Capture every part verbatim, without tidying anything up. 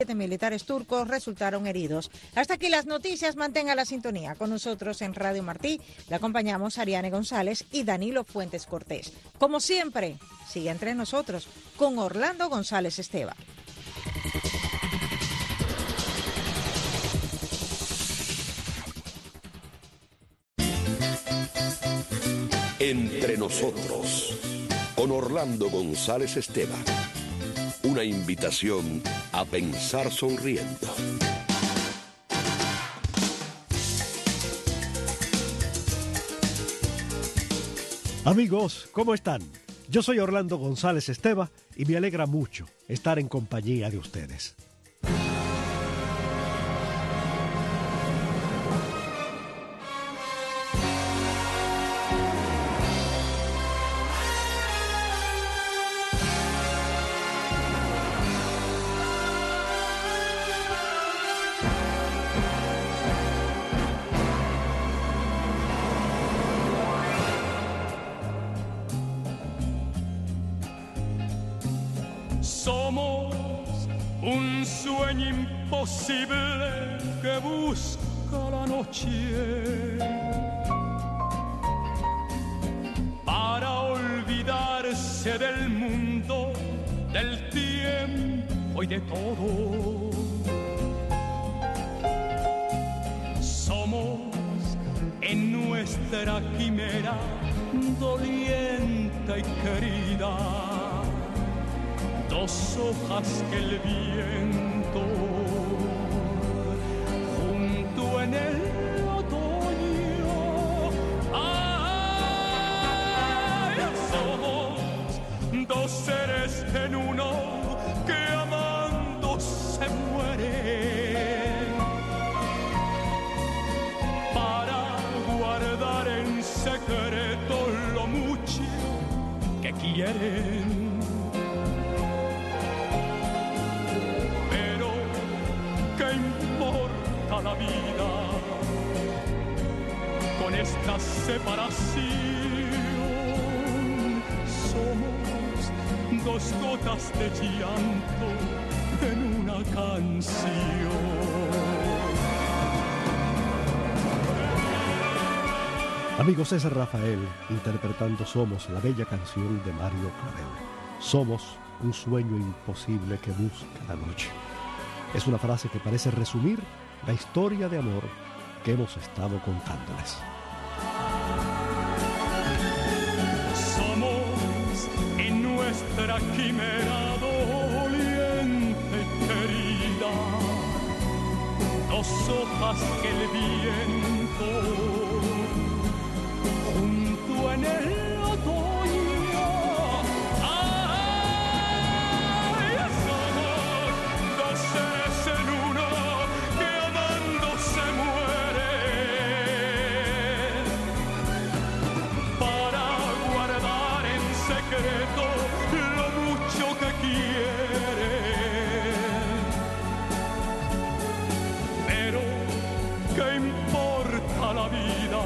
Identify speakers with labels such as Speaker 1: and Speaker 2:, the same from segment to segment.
Speaker 1: Siete militares turcos resultaron heridos. Hasta aquí las noticias. Mantenga la sintonía con nosotros en Radio Martí. Le acompañamos Ariane González y Danilo Fuentes Cortés. Como siempre, sigue entre nosotros con Orlando González Esteban.
Speaker 2: Entre nosotros, con Orlando González Esteban. Una invitación a pensar sonriendo.
Speaker 3: Amigos, ¿cómo están? Yo soy Orlando González Esteban y me alegra mucho estar en compañía de ustedes.
Speaker 4: Somos un sueño imposible que busca la noche para olvidarse del mundo, del tiempo y de todo. Somos en nuestra quimera doliente y querida dos hojas que el viento junto en el otoño. ¡Ay! Somos dos seres en uno que amando se mueren para guardar en secreto lo mucho que quieren. La vida con esta separación somos dos gotas de llanto en una canción.
Speaker 3: Amigos, es Rafael interpretando Somos, la bella canción de Mario Clavel. Somos un sueño imposible que busca la noche. Es una frase que parece resumir la historia de amor que hemos estado contándoles.
Speaker 4: Somos en nuestra quimera doliente y querida dos hojas que el viento junto en el otoño. ¡Ay! Somos dos seres en uno que amando se mueren para guardar en secreto lo mucho que quieren. Pero ¿qué importa la vida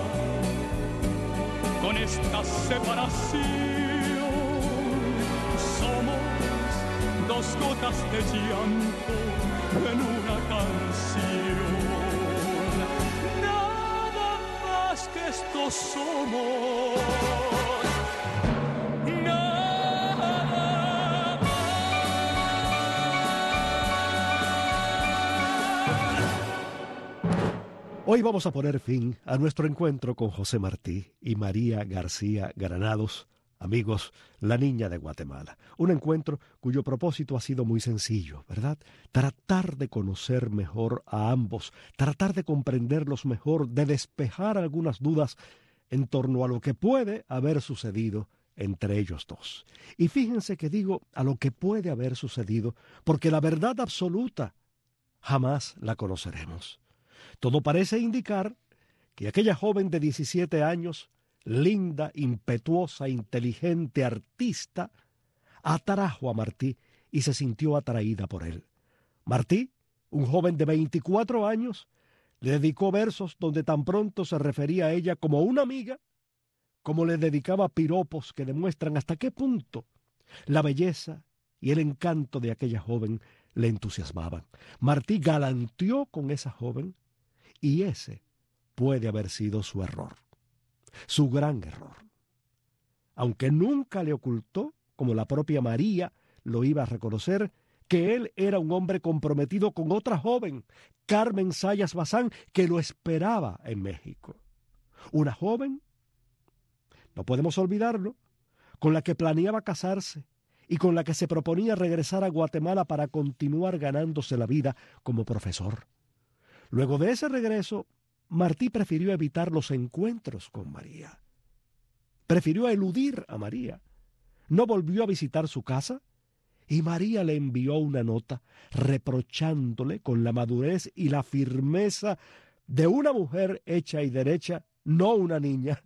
Speaker 4: con esta separación? Somos dos gotas de llanto en una canción. Nada más que esto somos. Nada más.
Speaker 3: Hoy vamos a poner fin a nuestro encuentro con José Martí y María García Granados, amigos, la niña de Guatemala. Un encuentro cuyo propósito ha sido muy sencillo, ¿verdad? Tratar de conocer mejor a ambos, tratar de comprenderlos mejor, de despejar algunas dudas en torno a lo que puede haber sucedido entre ellos dos. Y fíjense que digo a lo que puede haber sucedido, porque la verdad absoluta jamás la conoceremos. Todo parece indicar que aquella joven de diecisiete años, linda, impetuosa, inteligente, artista, atrajo a Martí y se sintió atraída por él. Martí, un joven de veinticuatro años, le dedicó versos donde tan pronto se refería a ella como una amiga, como le dedicaba piropos que demuestran hasta qué punto la belleza y el encanto de aquella joven le entusiasmaban. Martí galanteó con esa joven y ese puede haber sido su error, su gran error. Aunque nunca le ocultó, como la propia María lo iba a reconocer, que él era un hombre comprometido con otra joven, Carmen Zayas Bazán, que lo esperaba en México. Una joven, no podemos olvidarlo, con la que planeaba casarse y con la que se proponía regresar a Guatemala para continuar ganándose la vida como profesor. Luego de ese regreso, Martí prefirió evitar los encuentros con María. Prefirió eludir a María. No volvió a visitar su casa y María le envió una nota reprochándole con la madurez y la firmeza de una mujer hecha y derecha, no una niña.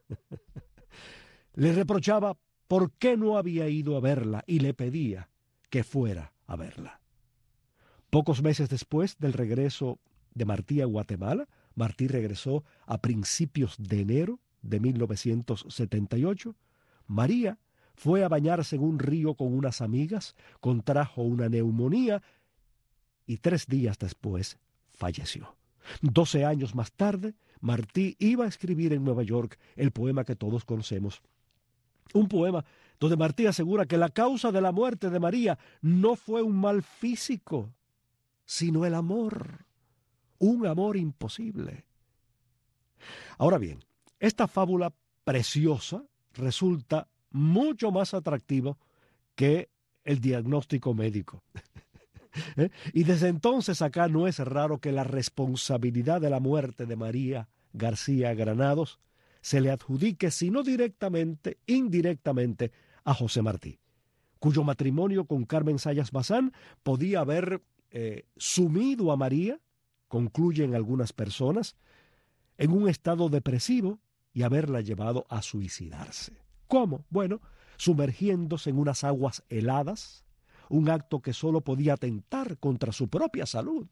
Speaker 3: Le reprochaba por qué no había ido a verla y le pedía que fuera a verla. Pocos meses después del regreso de Martí a Guatemala, Martí regresó a principios de enero de mil novecientos setenta y ocho. María fue a bañarse en un río con unas amigas, contrajo una neumonía y tres días después falleció. Doce años más tarde, Martí iba a escribir en Nueva York el poema que todos conocemos. Un poema donde Martí asegura que la causa de la muerte de María no fue un mal físico, sino el amor, un amor imposible. Ahora bien, esta fábula preciosa resulta mucho más atractivo que el diagnóstico médico. ¿Eh? Y desde entonces acá no es raro que la responsabilidad de la muerte de María García Granados se le adjudique, si no directamente, indirectamente, a José Martí, cuyo matrimonio con Carmen Zayas Bazán podía haber eh, sumido a María, concluyen algunas personas, en un estado depresivo y haberla llevado a suicidarse. ¿Cómo? Bueno, sumergiéndose en unas aguas heladas, un acto que solo podía atentar contra su propia salud.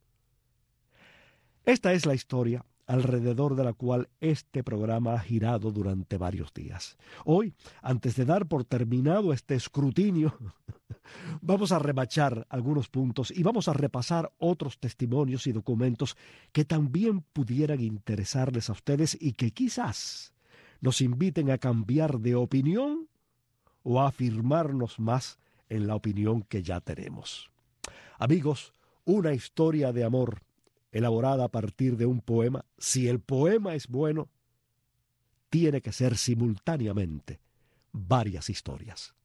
Speaker 3: Esta es la historia alrededor de la cual este programa ha girado durante varios días. Hoy, antes de dar por terminado este escrutinio, vamos a remachar algunos puntos y vamos a repasar otros testimonios y documentos que también pudieran interesarles a ustedes y que quizás nos inviten a cambiar de opinión o a afirmarnos más en la opinión que ya tenemos. Amigos, una historia de amor elaborada a partir de un poema, si el poema es bueno, tiene que ser simultáneamente varias historias.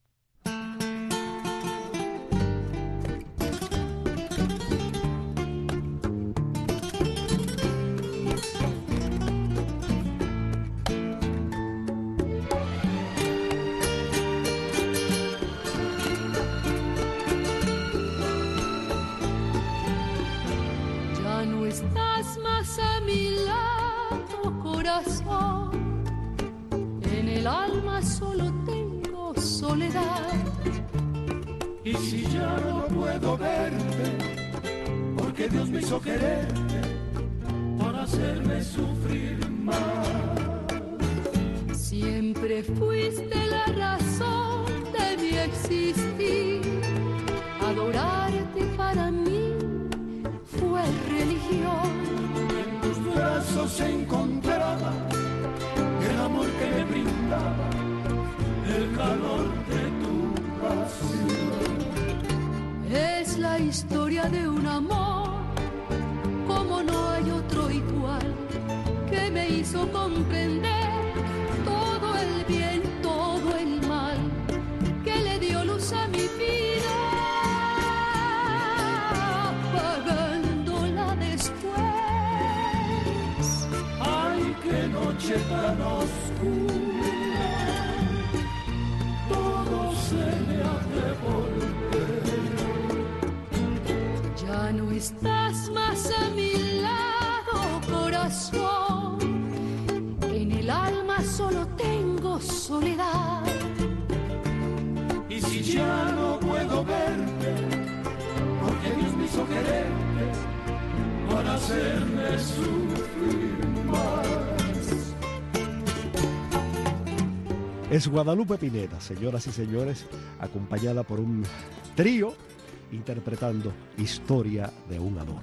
Speaker 5: Estás más a mi lado, corazón. En el alma solo tengo soledad.
Speaker 4: Y si ya no puedo verte, porque Dios me hizo quererte para hacerme sufrir más.
Speaker 5: Siempre fuiste la razón de mi existir. Adorarte para mí fue religión.
Speaker 4: En tus brazos se encontraba el amor que me brindaba, el calor de tu pasión.
Speaker 5: Es la historia de un amor como no hay otro igual, que me hizo comprender todo el bien, todo el mal, que le dio luz a mi vida,
Speaker 4: noche tan oscura, todo se me ha de volver.
Speaker 5: Ya no estás más a mi lado, corazón. En el alma solo tengo soledad.
Speaker 4: Y si ya no puedo verte, porque Dios me hizo quererte para hacerme sufrir más.
Speaker 3: Es Guadalupe Pineda, señoras y señores, acompañada por un trío interpretando Historia de un amor.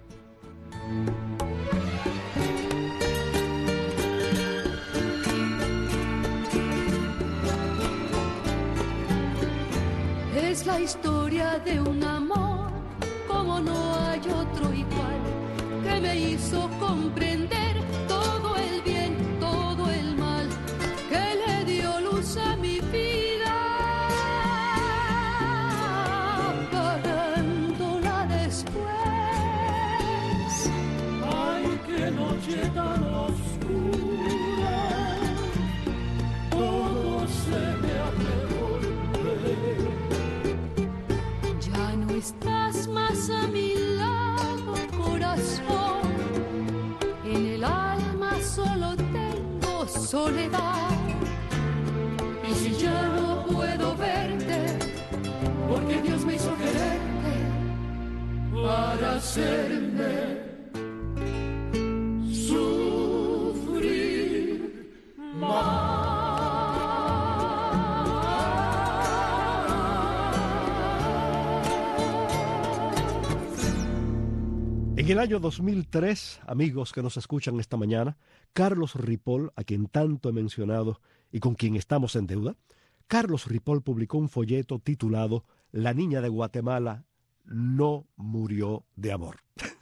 Speaker 5: Es la historia de un amor como no hay otro igual, que me hizo comprender todo el bien, todo el mal, que le dio luz a mi vida, apagándola después.
Speaker 4: Ay, qué noche tan oscura, todo se me hace volver.
Speaker 5: Ya no estás más a mi lado, corazón. En el alma solo tengo soledad. Y si ya no puedo verte, porque Dios me hizo quererte para hacerme sufrir más.
Speaker 3: En el año dos mil tres, amigos que nos escuchan esta mañana, Carlos Ripoll, a quien tanto he mencionado y con quien estamos en deuda, Carlos Ripoll publicó un folleto titulado La niña de Guatemala no murió de amor.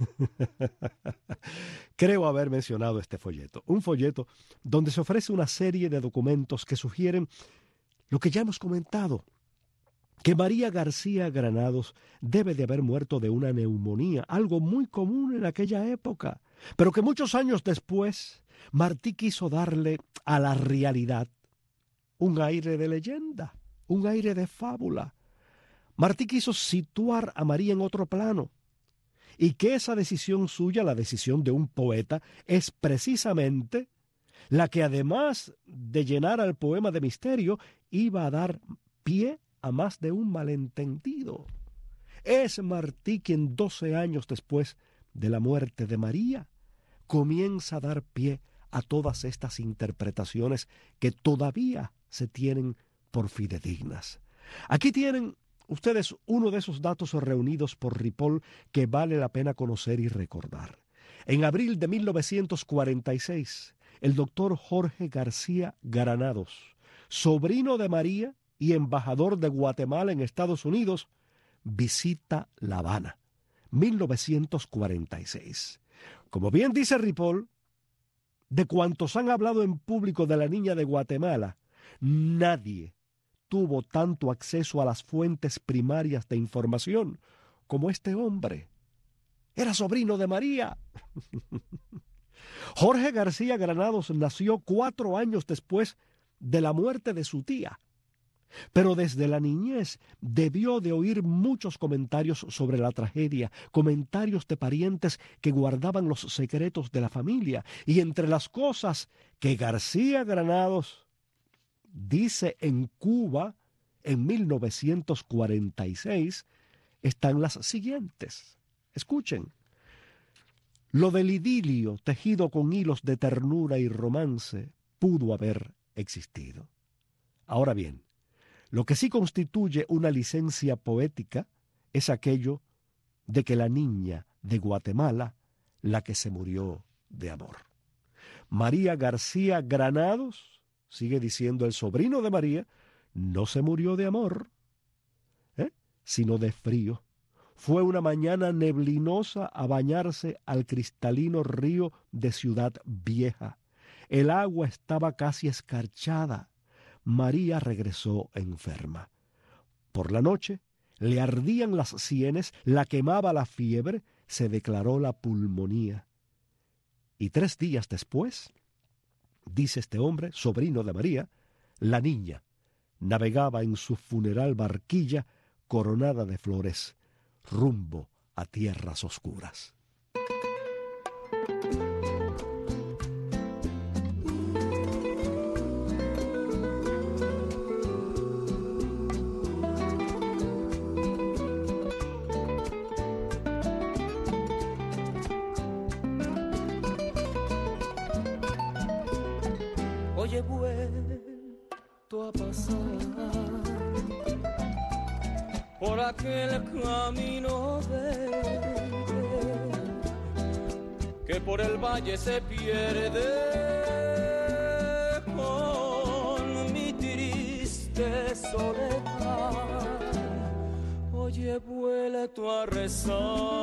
Speaker 3: Creo haber mencionado este folleto. Un folleto donde se ofrece una serie de documentos que sugieren lo que ya hemos comentado, que María García Granados debe de haber muerto de una neumonía, algo muy común en aquella época, pero que muchos años después Martí quiso darle a la realidad un aire de leyenda, un aire de fábula. Martí quiso situar a María en otro plano, y que esa decisión suya, la decisión de un poeta, es precisamente la que, además de llenar al poema de misterio, iba a dar pie a más de un malentendido. Es Martí quien doce años después de la muerte de María comienza a dar pie a todas estas interpretaciones que todavía se tienen por fidedignas. Aquí tienen ustedes uno de esos datos reunidos por Ripoll que vale la pena conocer y recordar. En abril de mil novecientos cuarenta y seis, el doctor Jorge García Granados, sobrino de María y embajador de Guatemala en Estados Unidos, visita La Habana, mil novecientos cuarenta y seis. Como bien dice Ripoll, de cuantos han hablado en público de la niña de Guatemala, nadie tuvo tanto acceso a las fuentes primarias de información como este hombre. Era sobrino de María. Jorge García Granados nació cuatro años después de la muerte de su tía, pero desde la niñez debió de oír muchos comentarios sobre la tragedia, comentarios de parientes que guardaban los secretos de la familia, y entre las cosas que García Granados dice en Cuba en mil novecientos cuarenta y seis están las siguientes. Escuchen. Lo del idilio tejido con hilos de ternura y romance pudo haber existido. Ahora bien, lo que sí constituye una licencia poética es aquello de que la niña de Guatemala, la que se murió de amor. María García Granados, sigue diciendo el sobrino de María, no se murió de amor, ¿eh? sino de frío. Fue una mañana neblinosa a bañarse al cristalino río de Ciudad Vieja. El agua estaba casi escarchada. María regresó enferma. Por la noche le ardían las sienes, la quemaba la fiebre, se declaró la pulmonía. Y tres días después, dice este hombre, sobrino de María, la niña navegaba en su funeral barquilla coronada de flores, rumbo a tierras oscuras.
Speaker 4: Hoy he vuelto a pasar
Speaker 6: por aquel camino verde que por el valle se pierde con mi triste soledad. Hoy he vuelto a rezar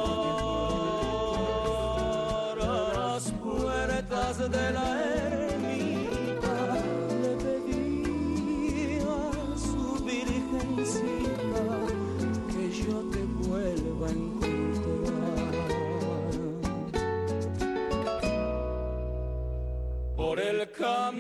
Speaker 6: a las puertas de la ermita, le pedí a su virgencita que yo te vuelva a encontrar. Por el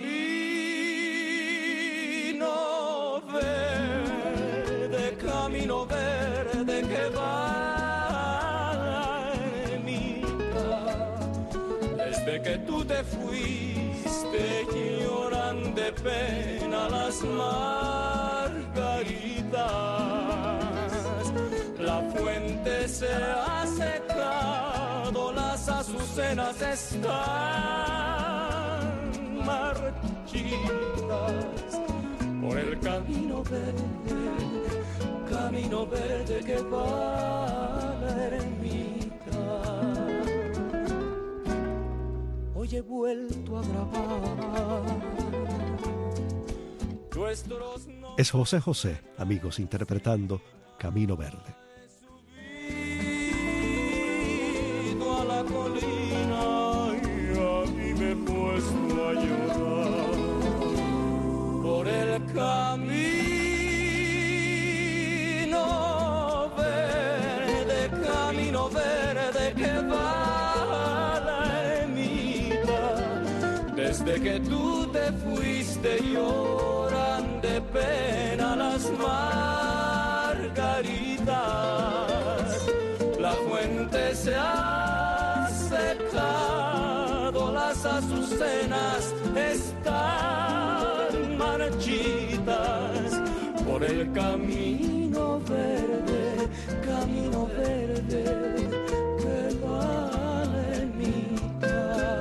Speaker 6: camino verde, camino verde que va a la ermita, desde que tú te fuiste lloran de pena las margaritas. La fuente se ha secado, las azucenas están marchitas. Por el camino verde, camino verde que va a la ermita, hoy he vuelto a grabar nuestros nombres.
Speaker 3: Es José José, amigos, interpretando Camino Verde.
Speaker 6: A la colina y aquí me he puesto a llorar por el camino verde, camino verde que va a la ermita. Desde que tú te fuiste lloran de pena las margaritas. La fuente se ha secado, las azucenas están marchitas. Por el camino verde, camino verde que va a la ermita.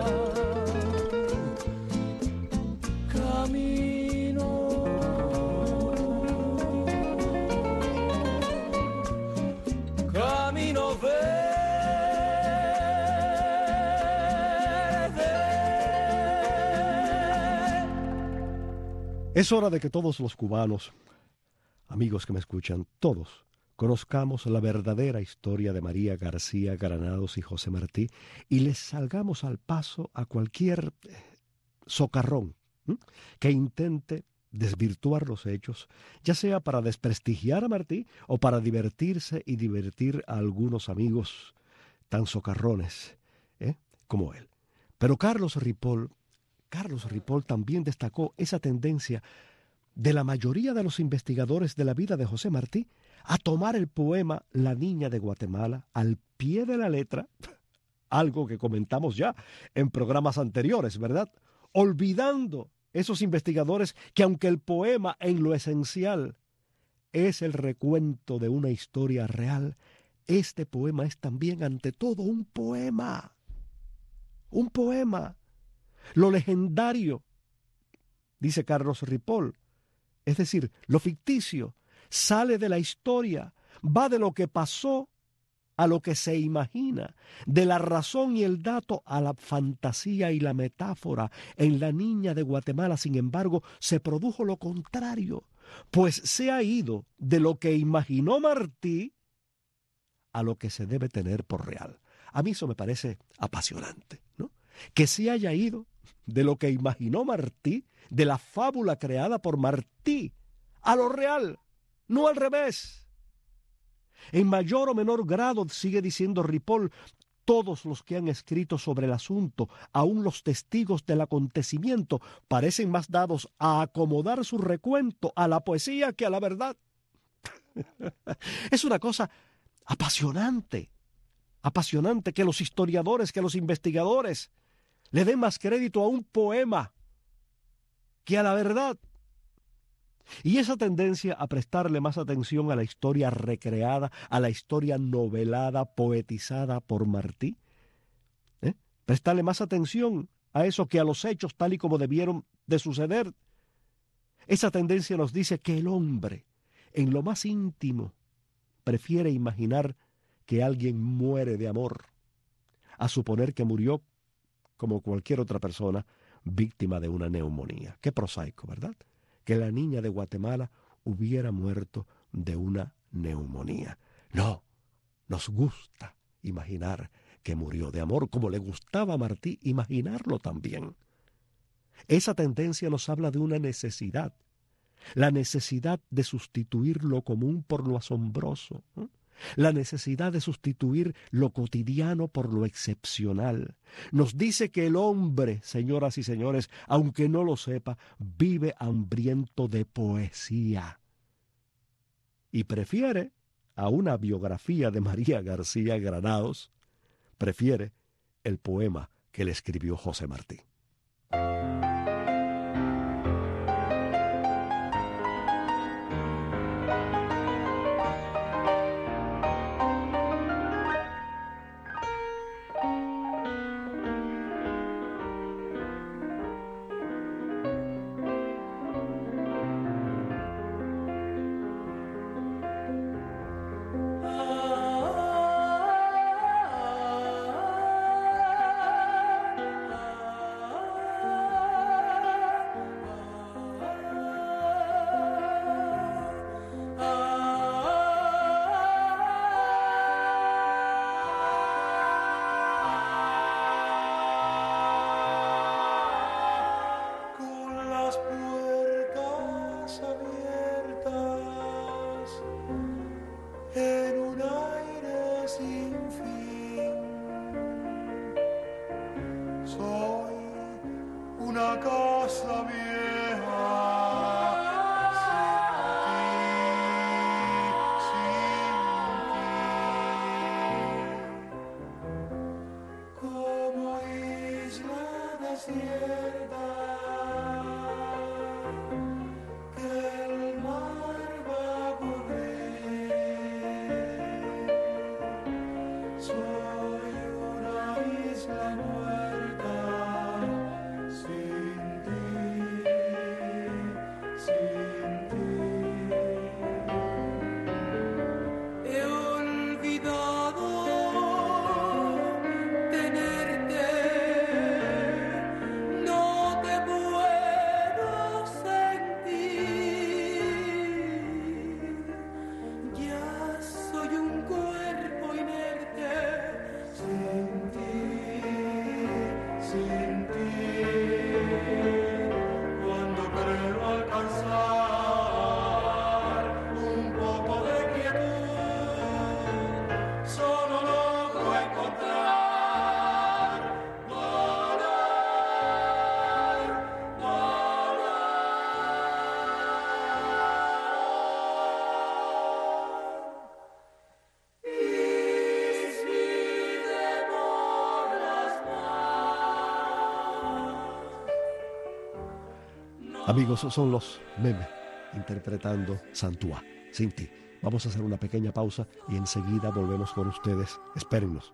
Speaker 6: Camino, camino verde.
Speaker 3: Es hora de que todos los cubanos, amigos que me escuchan, todos conozcamos la verdadera historia de María García Granados y José Martí y les salgamos al paso a cualquier socarrón ¿eh? que intente desvirtuar los hechos, ya sea para desprestigiar a Martí o para divertirse y divertir a algunos amigos tan socarrones ¿eh? como él. Pero Carlos Ripoll, Carlos Ripoll también destacó esa tendencia de la mayoría de los investigadores de la vida de José Martí a tomar el poema La Niña de Guatemala al pie de la letra, algo que comentamos ya en programas anteriores, ¿verdad? Olvidando esos investigadores que aunque el poema en lo esencial es el recuento de una historia real, este poema es también ante todo un poema, un poema. Lo legendario, dice Carlos Ripoll, es decir, lo ficticio, sale de la historia, va de lo que pasó a lo que se imagina, de la razón y el dato a la fantasía y la metáfora. En La Niña de Guatemala, sin embargo, se produjo lo contrario, pues se ha ido de lo que imaginó Martí a lo que se debe tener por real. A mí eso me parece apasionante, ¿no? Que se haya ido de lo que imaginó Martí, de la fábula creada por Martí, a lo real, no al revés. En mayor o menor grado, sigue diciendo Ripoll, todos los que han escrito sobre el asunto, aun los testigos del acontecimiento, parecen más dados a acomodar su recuento a la poesía que a la verdad. Es una cosa apasionante, apasionante que los historiadores, que los investigadores le den más crédito a un poema que a la verdad. Y esa tendencia a prestarle más atención a la historia recreada, a la historia novelada, poetizada por Martí, ¿eh? prestarle más atención a eso que a los hechos tal y como debieron de suceder. Esa tendencia nos dice que el hombre, en lo más íntimo prefiere imaginar que alguien muere de amor a suponer que murió como cualquier otra persona víctima de una neumonía. Qué prosaico, ¿verdad? Que la niña de Guatemala hubiera muerto de una neumonía. No, nos gusta imaginar que murió de amor, como le gustaba a Martí imaginarlo también. Esa tendencia nos habla de una necesidad, la necesidad de sustituir lo común por lo asombroso, ¿eh? La necesidad de sustituir lo cotidiano por lo excepcional. Nos dice que el hombre, señoras y señores, aunque no lo sepa, vive hambriento de poesía. Y prefiere a una biografía de María García Granados, prefiere el poema que le escribió José Martí. Amigos, son los Memes interpretando Santuá, sin ti. Vamos a hacer una pequeña pausa y enseguida volvemos con ustedes. Espérennos.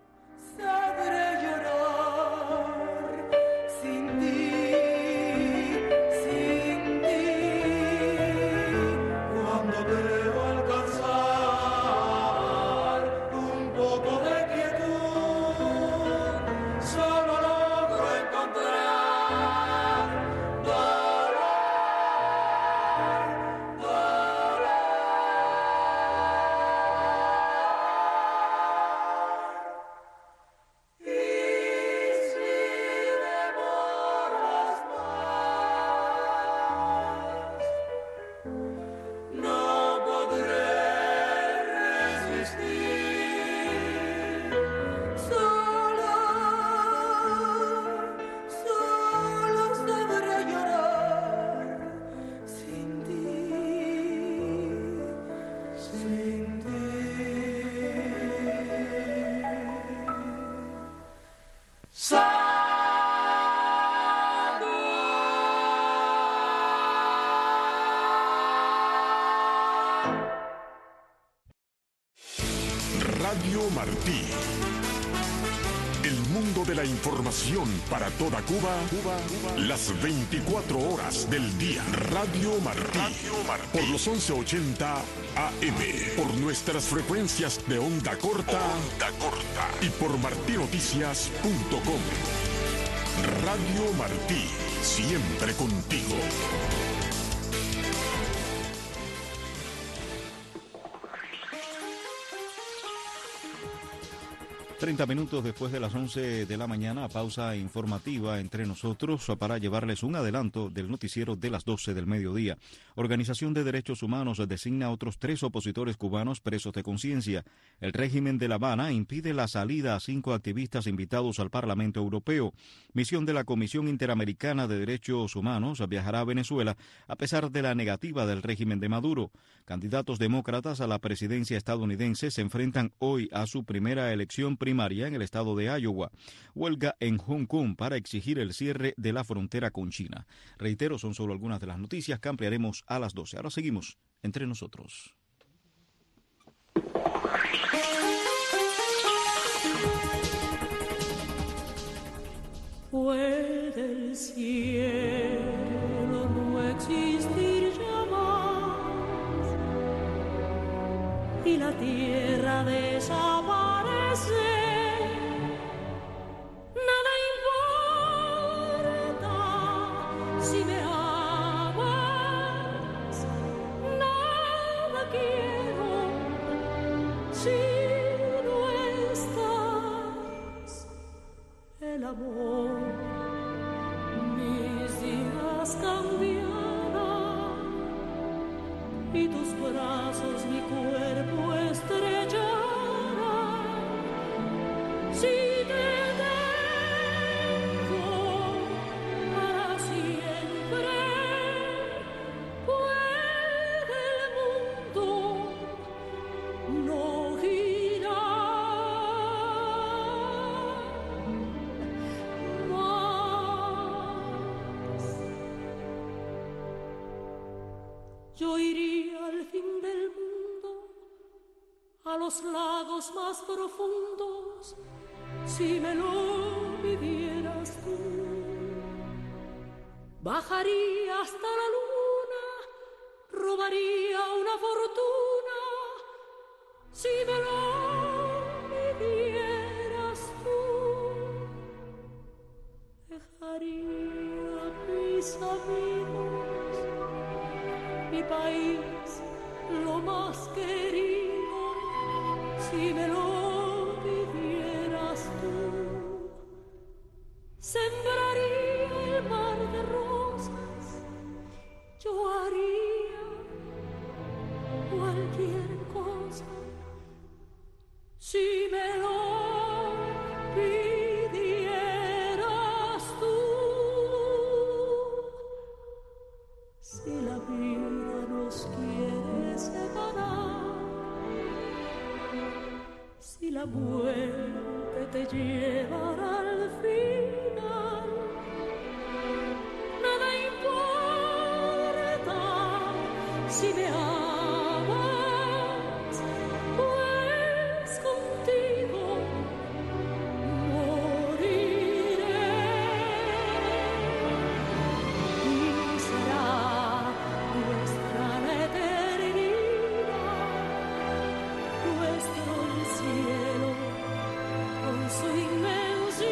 Speaker 7: Radio Martí, el mundo de la información para toda Cuba, Cuba, Cuba. Las veinticuatro horas del día. Radio Martí. Radio Martí. Por los once ochenta A M. Por nuestras frecuencias de onda corta. Onda corta. Y por martí noticias punto com. Radio Martí. Siempre contigo.
Speaker 8: treinta minutos después de las once de la mañana, pausa informativa entre nosotros para llevarles un adelanto del noticiero de las doce del mediodía. Organización de Derechos Humanos designa a otros tres opositores cubanos presos de conciencia. El régimen de La Habana impide la salida a cinco activistas invitados al Parlamento Europeo. Misión de la Comisión Interamericana de Derechos Humanos viajará a Venezuela a pesar de la negativa del régimen de Maduro. Candidatos demócratas a la presidencia estadounidense se enfrentan hoy a su primera elección primaria en el estado de Iowa. Huelga en Hong Kong para exigir el cierre de la frontera con China. Reitero, son solo algunas de las noticias que ampliaremos a las doce. Ahora seguimos entre nosotros.
Speaker 6: Puede el cielo no existir ya más y la tierra desaparecer. Si me amas, nada quiero si no estás. El amor, mis días cambiarán y tus brazos mi cuerpo estrellarán. Si te yo iría al fin del mundo, a los lagos más profundos, si me lo pidieras tú. Bajaría hasta la luna, robaría una fortuna, si me lo pidieras tú. Dejaría a mis amigos, mi país, lo más querido, si me lo pidieras tú. Sembraría el mar de rosas, yo haría cualquier cosa, si me lo pidieras tú. Si la vida nos quiere separar, si la muerte te llevará al final, nada importa si me amas, pues contigo moriré y será nuestra la eternidad, nuestro el cielo con su inmensidad.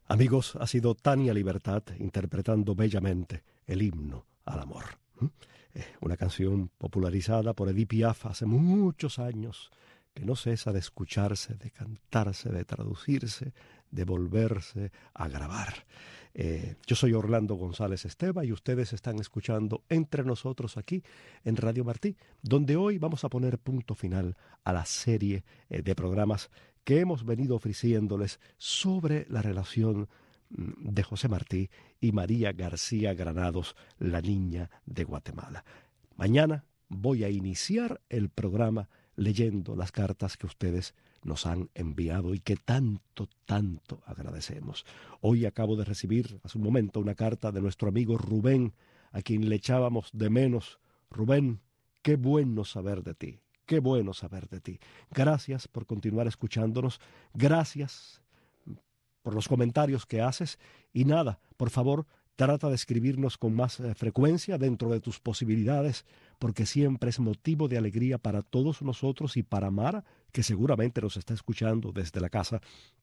Speaker 3: Amigos, ha sido Tania Libertad interpretando bellamente el himno al amor. ¿Mm? Eh, una canción popularizada por Edith Piaf hace muchos años, que no cesa de escucharse, de cantarse, de traducirse, de volverse a grabar. Eh, yo soy Orlando González Esteva y ustedes están escuchando Entre Nosotros aquí en Radio Martí, donde hoy vamos a poner punto final a la serie eh, de programas que hemos venido ofreciéndoles sobre la relación de José Martí y María García Granados, la niña de Guatemala. Mañana voy a iniciar el programa leyendo las cartas que ustedes nos han enviado y que tanto, tanto agradecemos. Hoy acabo de recibir hace un momento una carta de nuestro amigo Rubén, a quien le echábamos de menos. Rubén, qué bueno saber de ti, qué bueno saber de ti. Gracias por continuar escuchándonos, gracias por los comentarios que haces y nada, por favor, trata de escribirnos con más eh, frecuencia dentro de tus posibilidades, porque siempre es motivo de alegría para todos nosotros y para Mara, que seguramente nos está escuchando desde la casa,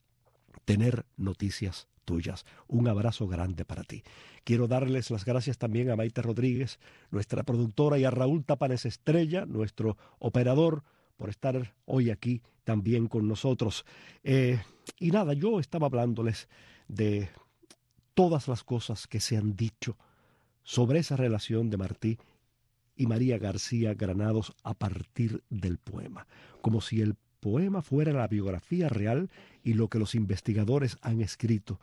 Speaker 3: tener noticias tuyas. Un abrazo grande para ti. Quiero darles las gracias también a Maite Rodríguez, nuestra productora, y a Raúl Tapanes Estrella, nuestro operador, por estar hoy aquí también con nosotros. Eh, y nada, yo estaba hablándoles de todas las cosas que se han dicho sobre esa relación de Martí y María García Granados a partir del poema, como si el poema fuera la biografía real y lo que los investigadores han escrito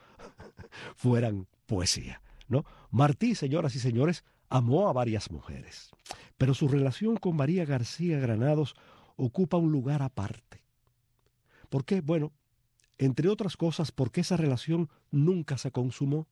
Speaker 3: fueran poesía, ¿no? Martí, señoras y señores, amó a varias mujeres, pero su relación con María García Granados ocupa un lugar aparte. ¿Por qué? Bueno, entre otras cosas, porque esa relación nunca se consumó.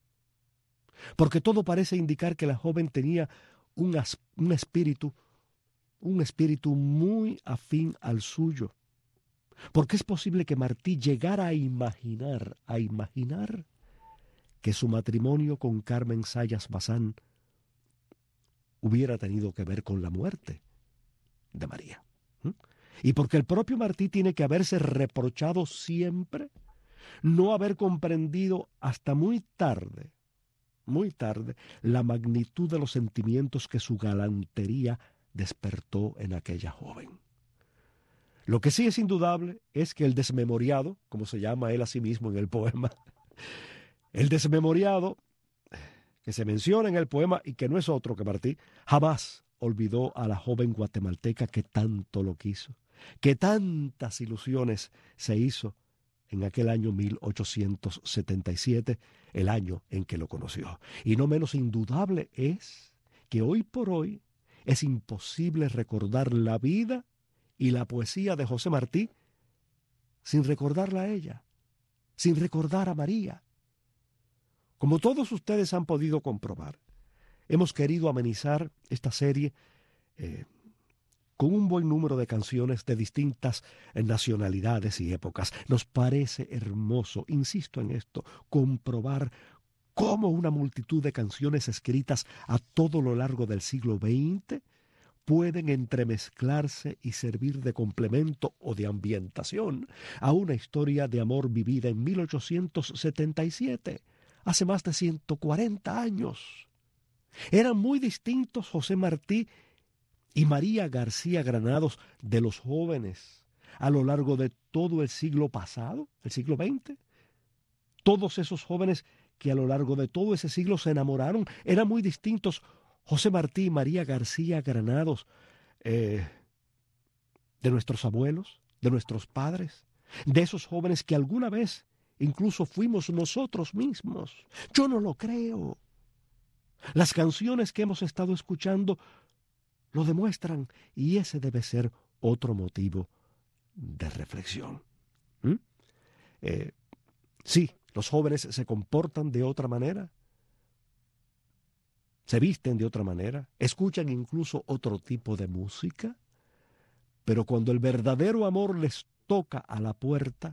Speaker 3: Porque todo parece indicar que la joven tenía un, as, un espíritu, un espíritu muy afín al suyo. Porque es posible que Martí llegara a imaginar, a imaginar que su matrimonio con Carmen Sayas Bazán hubiera tenido que ver con la muerte de María. ¿Mm? Y porque el propio Martí tiene que haberse reprochado siempre no haber comprendido hasta muy tarde, muy tarde, la magnitud de los sentimientos que su galantería despertó en aquella joven. Lo que sí es indudable es que el desmemoriado, como se llama él a sí mismo en el poema, el desmemoriado que se menciona en el poema y que no es otro que Martí, jamás olvidó a la joven guatemalteca que tanto lo quiso, que tantas ilusiones se hizo en aquel año mil ochocientos setenta y siete, el año en que lo conoció. Y no menos indudable es que hoy por hoy es imposible recordar la vida y la poesía de José Martí sin recordarla a ella, sin recordar a María. Como todos ustedes han podido comprobar, hemos querido amenizar esta serie eh, con un buen número de canciones de distintas nacionalidades y épocas. Nos parece hermoso, insisto en esto, comprobar cómo una multitud de canciones escritas a todo lo largo del siglo veinte pueden entremezclarse y servir de complemento o de ambientación a una historia de amor vivida en mil ochocientos setenta y siete, hace más de ciento cuarenta años. Eran muy distintos José Martí y María García Granados de los jóvenes a lo largo de todo el siglo pasado, el siglo veinte. Todos esos jóvenes que a lo largo de todo ese siglo se enamoraron, eran muy distintos José Martí y María García Granados eh, de nuestros abuelos, de nuestros padres, de esos jóvenes que alguna vez incluso fuimos nosotros mismos. Yo no lo creo. Las canciones que hemos estado escuchando lo demuestran y ese debe ser otro motivo de reflexión. ¿Mm? Eh, sí, los jóvenes se comportan de otra manera, se visten de otra manera, escuchan incluso otro tipo de música, pero cuando el verdadero amor les toca a la puerta,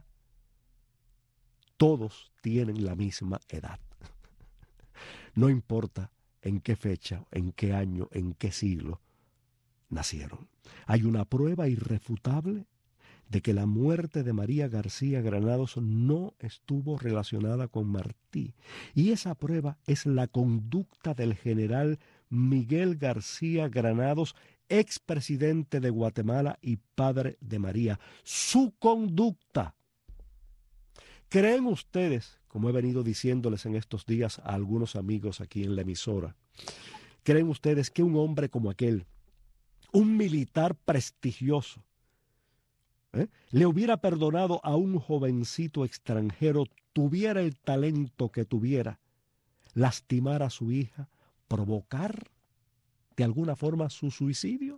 Speaker 3: todos tienen la misma edad. No importa en qué fecha, en qué año, en qué siglo nacieron. Hay una prueba irrefutable de que la muerte de María García Granados no estuvo relacionada con Martí. Y esa prueba es la conducta del general Miguel García Granados, expresidente de Guatemala y padre de María. Su conducta. ¿Creen ustedes, como he venido diciéndoles en estos días a algunos amigos aquí en la emisora, creen ustedes que un hombre como aquel, un militar prestigioso, ¿eh? le hubiera perdonado a un jovencito extranjero, tuviera el talento que tuviera, lastimar a su hija, provocar de alguna forma su suicidio?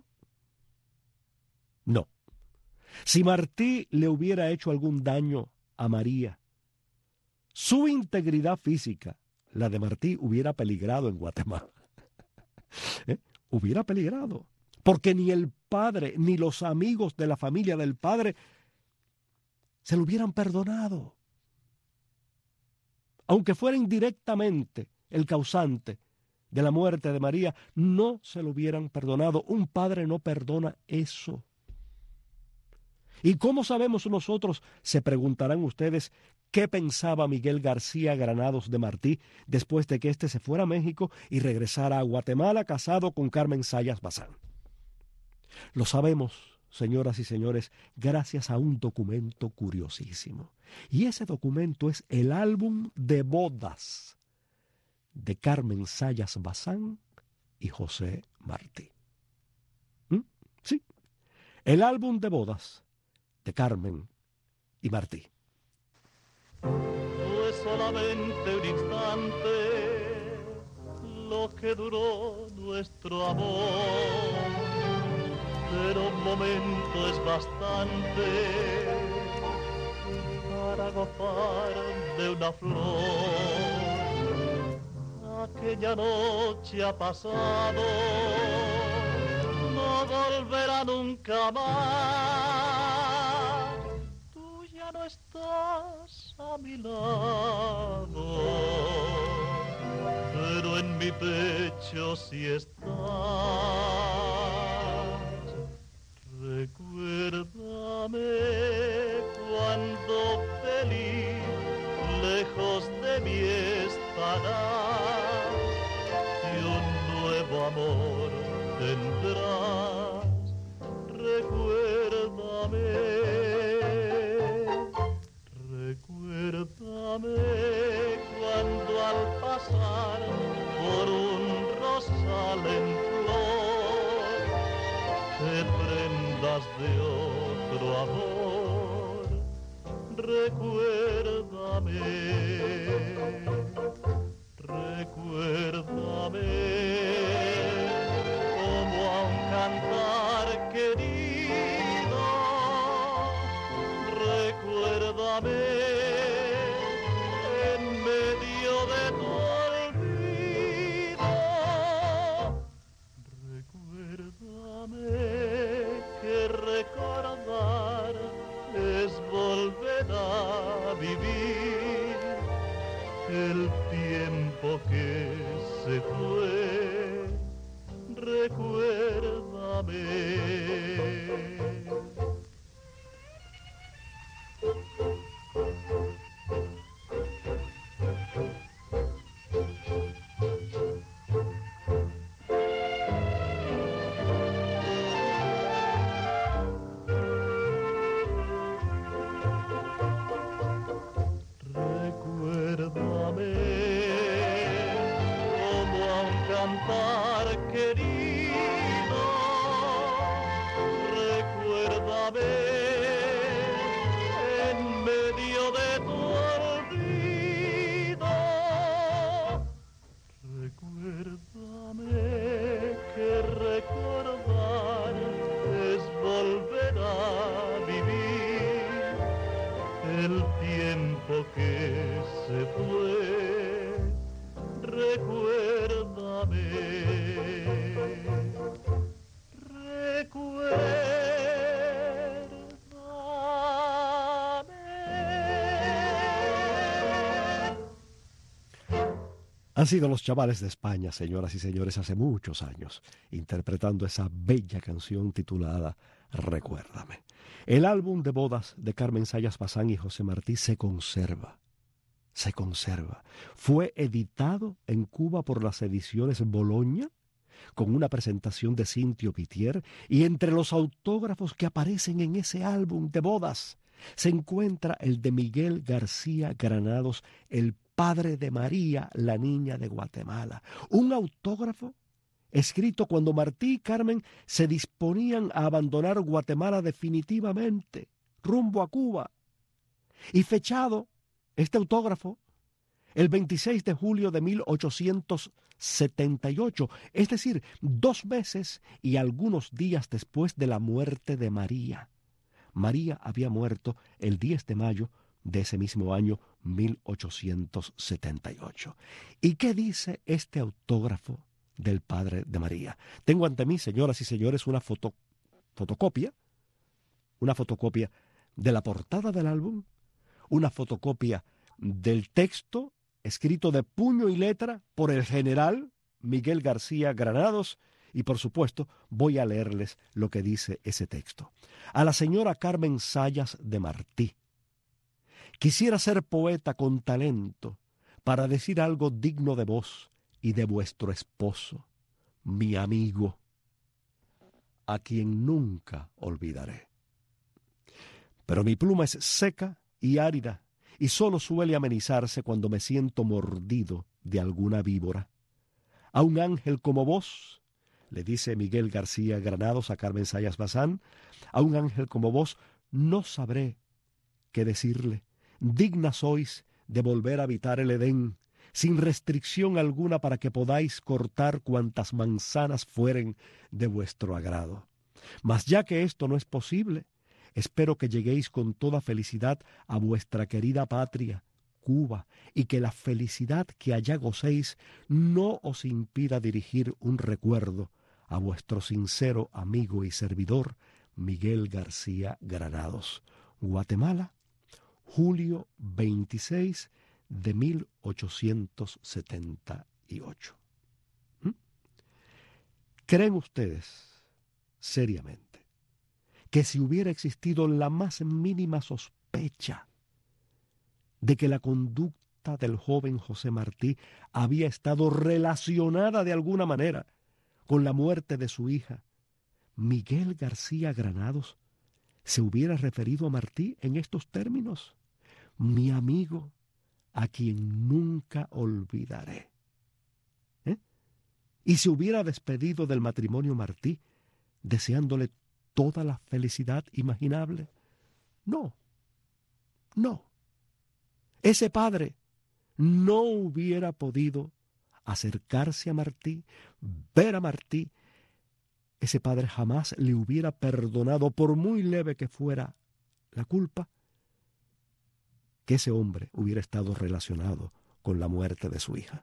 Speaker 3: No. Si Martí le hubiera hecho algún daño a María, su integridad física, la de Martí, hubiera peligrado en Guatemala. ¿Eh? Hubiera peligrado. Porque ni el padre, ni los amigos de la familia del padre se lo hubieran perdonado. Aunque fuera indirectamente el causante de la muerte de María, no se lo hubieran perdonado. Un padre no perdona eso. ¿Y cómo sabemos nosotros, se preguntarán ustedes, qué pensaba Miguel García Granados de Martí después de que éste se fuera a México y regresara a Guatemala casado con Carmen Zayas Bazán? Lo sabemos, señoras y señores, gracias a un documento curiosísimo. Y ese documento es el álbum de bodas de Carmen Zayas Bazán y José Martí. ¿Mm? Sí, el álbum de bodas de Carmen y Martí.
Speaker 9: Fue solamente un instante lo que duró nuestro amor, pero un momento es bastante para gozar de una flor. Aquella noche ha pasado, no volverá nunca más. Tú ya no estás a mi lado, pero en mi pecho sí estás. Recuérdame cuando feliz lejos de mí estarás y un nuevo amor tendrás. Recuérdame, recuérdame cuando al pasar por un rosal en flor te prendas de otro amor. Recuérdame, recuérdame como a un cantar querido. Recuérdame en medio de tu olvido. Recuérdame que recordar es volver a vivir el tiempo que se fue. Recuérdame.
Speaker 3: Han sido los Chavales de España, señoras y señores, hace muchos años, interpretando esa bella canción titulada Recuérdame. El álbum de bodas de Carmen Zayas Bazán y José Martí se conserva. Se conserva. Fue editado en Cuba por las ediciones Bologna, con una presentación de Cintio Pitier, y entre los autógrafos que aparecen en ese álbum de bodas se encuentra el de Miguel García Granados, el padre de María, la niña de Guatemala. Un autógrafo escrito cuando Martí y Carmen se disponían a abandonar Guatemala definitivamente, rumbo a Cuba, y fechado este autógrafo el veintiséis de julio de mil ochocientos setenta y ocho, es decir, dos meses y algunos días después de la muerte de María. María había muerto el diez de mayo de ese mismo año mil ochocientos setenta y ocho. ¿Y qué dice este autógrafo del padre de María? Tengo ante mí, señoras y señores, una foto, fotocopia, una fotocopia de la portada del álbum, una fotocopia del texto escrito de puño y letra por el general Miguel García Granados, y por supuesto voy a leerles lo que dice ese texto. A la señora Carmen Zayas de Martí. Quisiera ser poeta con talento para decir algo digno de vos y de vuestro esposo, mi amigo, a quien nunca olvidaré. Pero mi pluma es seca y árida, y solo suele amenizarse cuando me siento mordido de alguna víbora. A un ángel como vos, le dice Miguel García Granados a Carmen Zayas Bazán, a un ángel como vos no sabré qué decirle. Digna sois de volver a habitar el Edén, sin restricción alguna para que podáis cortar cuantas manzanas fueren de vuestro agrado. Mas ya que esto no es posible, espero que lleguéis con toda felicidad a vuestra querida patria, Cuba, y que la felicidad que allá gocéis no os impida dirigir un recuerdo a vuestro sincero amigo y servidor, Miguel García Granados. Guatemala, julio veintiséis de mil ochocientos setenta y ocho. ¿Mm? ¿Creen ustedes, seriamente, que si hubiera existido la más mínima sospecha de que la conducta del joven José Martí había estado relacionada de alguna manera con la muerte de su hija, Miguel García Granados se hubiera referido a Martí en estos términos? Mi amigo, a quien nunca olvidaré. ¿Eh? Y se hubiera despedido del matrimonio Martí, deseándole toda la felicidad imaginable. No, no. Ese padre no hubiera podido acercarse a Martí, ver a Martí. Ese padre jamás le hubiera perdonado, por muy leve que fuera la culpa, que ese hombre hubiera estado relacionado con la muerte de su hija.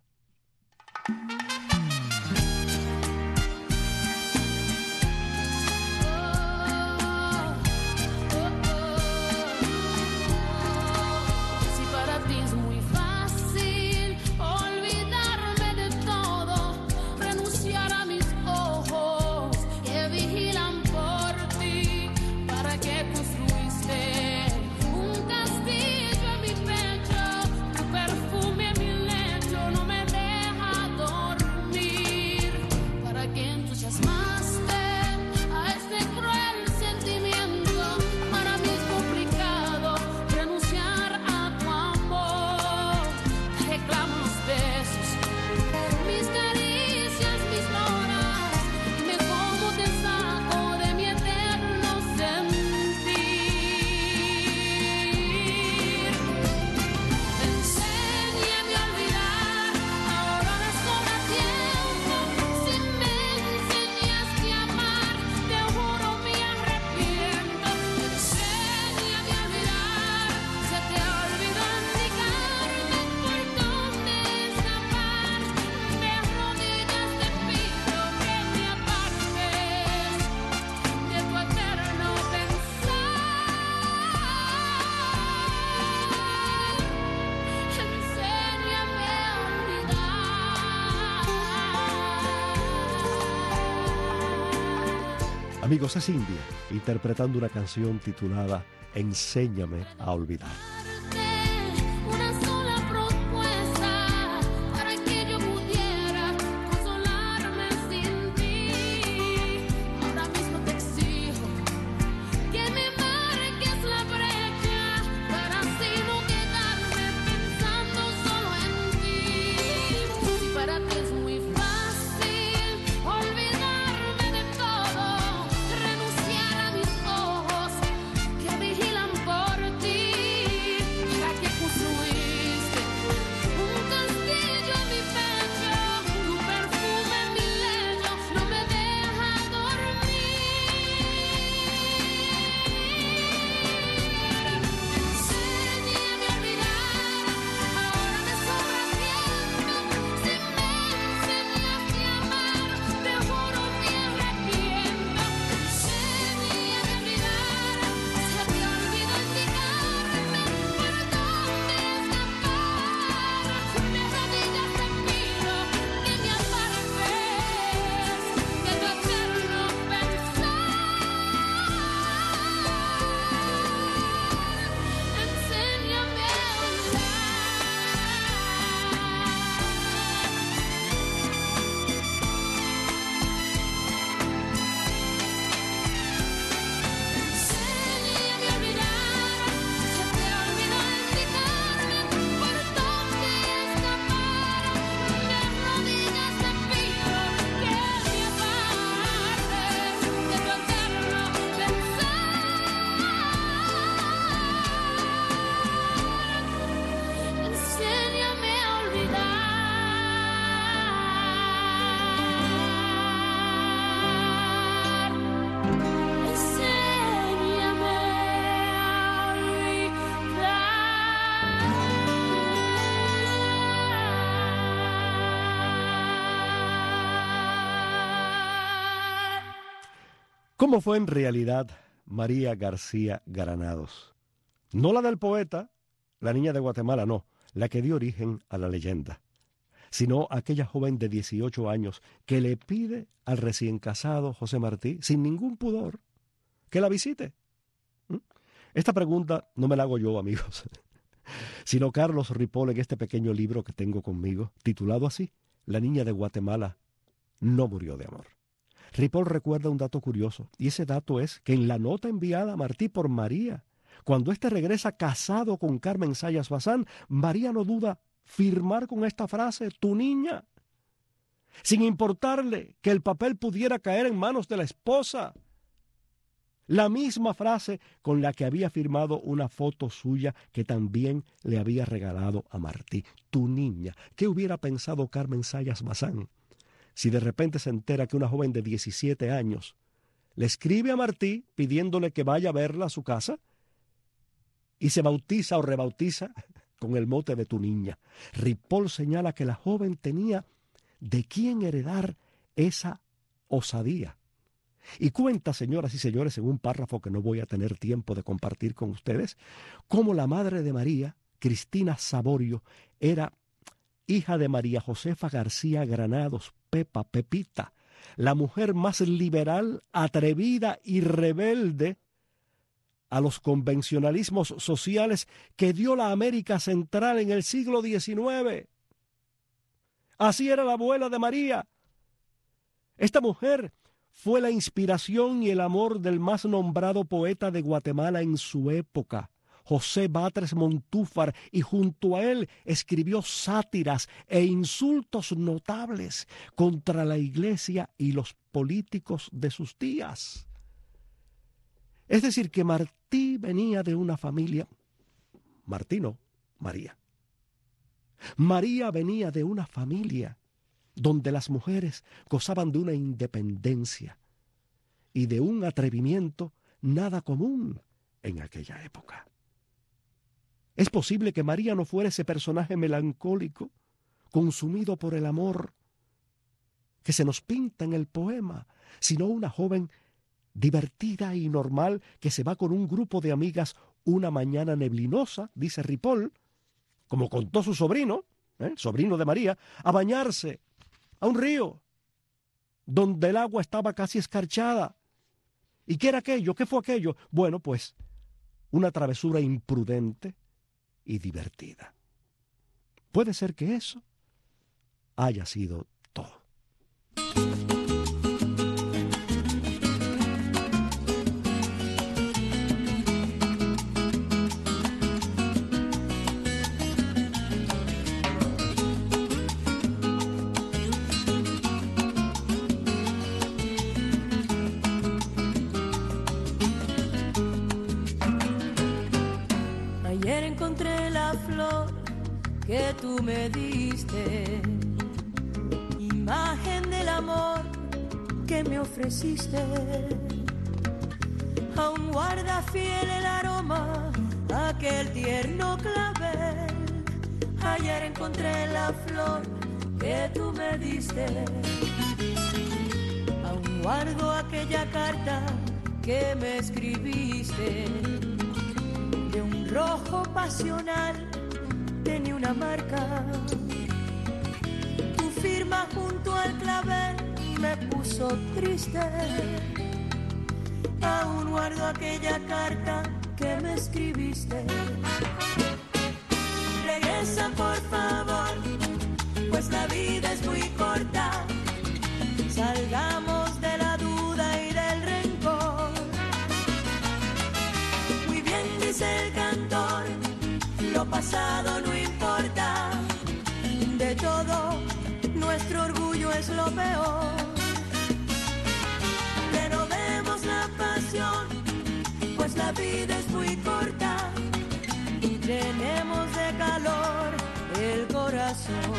Speaker 10: Perfume mi lecho no me deja dormir.
Speaker 3: Amigos, es India, interpretando una canción titulada Enséñame a olvidar. ¿Cómo fue en realidad María García Granados? No la del poeta, la niña de Guatemala, no, la que dio origen a la leyenda, sino aquella joven de dieciocho años que le pide al recién casado José Martí, sin ningún pudor, que la visite. ¿Mm? Esta pregunta no me la hago yo, amigos, sino Carlos Ripoll en este pequeño libro que tengo conmigo, titulado así, La niña de Guatemala no murió de amor. Ripoll recuerda un dato curioso, y ese dato es que en la nota enviada a Martí por María, cuando éste regresa casado con Carmen Zayas Bazán, María no duda firmar con esta frase, tu niña, sin importarle que el papel pudiera caer en manos de la esposa. La misma frase con la que había firmado una foto suya que también le había regalado a Martí, tu niña. ¿Qué hubiera pensado Carmen Zayas Bazán si de repente se entera que una joven de diecisiete años le escribe a Martí pidiéndole que vaya a verla a su casa y se bautiza o rebautiza con el mote de tu niña? Ripoll señala que la joven tenía de quién heredar esa osadía. Y cuenta, señoras y señores, en un párrafo que no voy a tener tiempo de compartir con ustedes, cómo la madre de María, Cristina Saborio, era hija de María Josefa García Granados, Pepa, Pepita, la mujer más liberal, atrevida y rebelde a los convencionalismos sociales que dio la América Central en el siglo diecinueve. Así era la abuela de María. Esta mujer fue la inspiración y el amor del más nombrado poeta de Guatemala en su época, José Batres Montúfar, y junto a él escribió sátiras e insultos notables contra la iglesia y los políticos de sus días. Es decir, que Martí venía de una familia, Martí no, María. María venía de una familia donde las mujeres gozaban de una independencia y de un atrevimiento nada común en aquella época. Es posible que María no fuera ese personaje melancólico, consumido por el amor, que se nos pinta en el poema, sino una joven divertida y normal que se va con un grupo de amigas una mañana neblinosa, dice Ripoll, como contó su sobrino, ¿eh? sobrino de María, a bañarse a un río donde el agua estaba casi escarchada, ¿Y qué era aquello? ¿Qué fue aquello? Bueno, pues una travesura imprudente y divertida. Puede ser que eso haya sido todo.
Speaker 5: Ayer encontré la flor que tú me diste, imagen del amor que me ofreciste. Aún guarda fiel el aroma, aquel tierno clavel. Ayer encontré la flor que tú me diste. Aún guardo aquella carta que me escribiste. De un rojo pasional tenía una marca. Tu firma junto al clavel me puso triste. Aún guardo aquella carta que me escribiste. Regresa por favor, pues la vida es muy corta. Salgamos de la duda y del rencor. Muy bien dice el cantor, lo pasado no importa. De todo, nuestro orgullo es lo peor. Renovemos la pasión, pues la vida es muy corta. Llenemos de calor el corazón.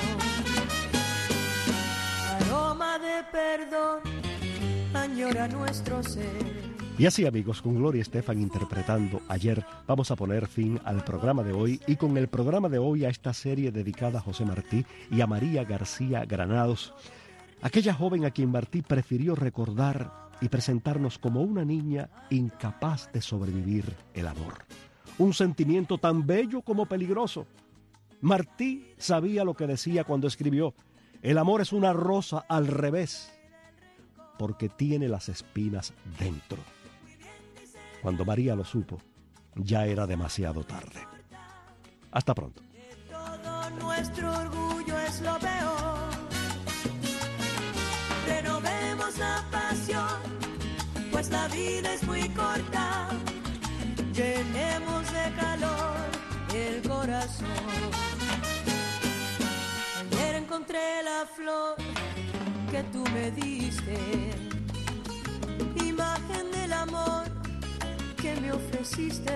Speaker 5: Aroma de perdón añora nuestro ser.
Speaker 3: Y así, amigos, con Gloria Estefan interpretando Ayer, vamos a poner fin al programa de hoy, y con el programa de hoy a esta serie dedicada a José Martí y a María García Granados, aquella joven a quien Martí prefirió recordar y presentarnos como una niña incapaz de sobrevivir el amor. Un sentimiento tan bello como peligroso. Martí sabía lo que decía cuando escribió: el amor es una rosa al revés, porque tiene las espinas dentro. Cuando María lo supo, ya era demasiado tarde. Hasta pronto.
Speaker 5: Todo nuestro orgullo es lo peor. Renovemos la pasión, pues la vida es muy corta. Llenemos de calor el corazón. Ayer encontré la flor que tú me diste, imagen del amor que me ofreciste.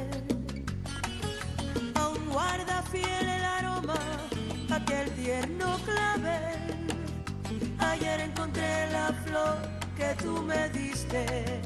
Speaker 5: Aún guarda fiel el aroma, aquel tierno clavel. Ayer encontré la flor que tú me diste.